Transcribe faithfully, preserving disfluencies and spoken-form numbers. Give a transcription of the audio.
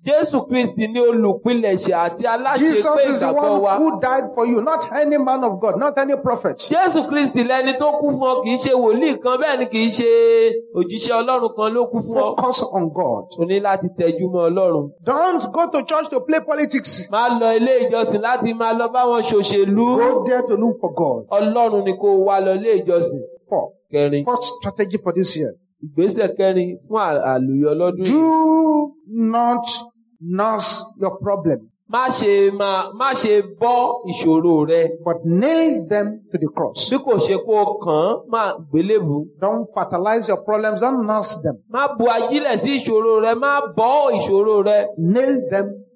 Jésù Kristi ni olùpilẹ̀ṣẹ̀ àti aláṣepé Jesus is the ìgbàgbọ́ wa. one who died for you, not any man of God, not any prophet. Jésù Kristi lẹni tó kú fún ọ, kì í ṣe wòlíì kan, bẹ́ẹ̀ ni kì í ṣe òjíṣẹ́ Ọlọ́run kan ló kú fún ọ. Focus on God. O ní láti tẹjú mọ́ Ọlọ́run. Don't go to church to play politics. Má lọ ilé ìjọsìn láti máa lọ bá wọn ṣòṣèlú. Go there to look for God. Ọlọ́run ni kó wá lọ ilé ìjọsìn. Four. Kẹrin. Fourth strategy for this year. Ìgbésẹ̀ kẹrin fún àlùyọ lọ́dún yìí. Do not nurse your problem, Má ṣe máa má ṣe bọ́ ìṣòro rẹ. but nail them to the cross. Bí kò ṣe kó o kàn án, máa gbélébùú. Don't fertilize your problems. Don't nurse them. Má bu ajílẹ̀ sí ìṣòro rẹ, má bọ́ ìṣòro rẹ. Nail them